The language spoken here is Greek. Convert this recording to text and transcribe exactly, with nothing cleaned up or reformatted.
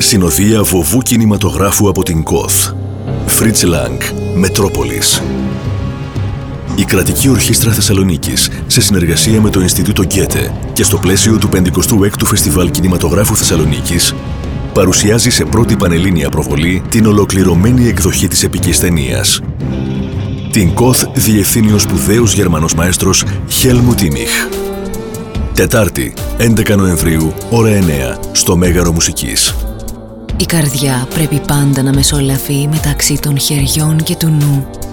Συνοδεία βοβού κινηματογράφου από την ΚΟΘ. Fritz Lang, Μετρόπολης. Η Κρατική Ορχήστρα Θεσσαλονίκης, σε συνεργασία με το Ινστιτούτο Γκέτε και στο πλαίσιο του πενηκοστού έκτου Φεστιβάλ Κινηματογράφου Θεσσαλονίκης, παρουσιάζει σε πρώτη πανελλήνια προβολή την ολοκληρωμένη εκδοχή της επικής ταινίας. Την ΚΟΘ διευθύνει ο σπουδαίος Γερμανός μαέστρος Χέλμουτ Ίμιχ. Τετάρτη, έντεκα Νοεμβρίου, ώρα εννέα, στο Μέγαρο Μουσικής. Η καρδιά πρέπει πάντα να μεσολαβεί μεταξύ των χεριών και του νου.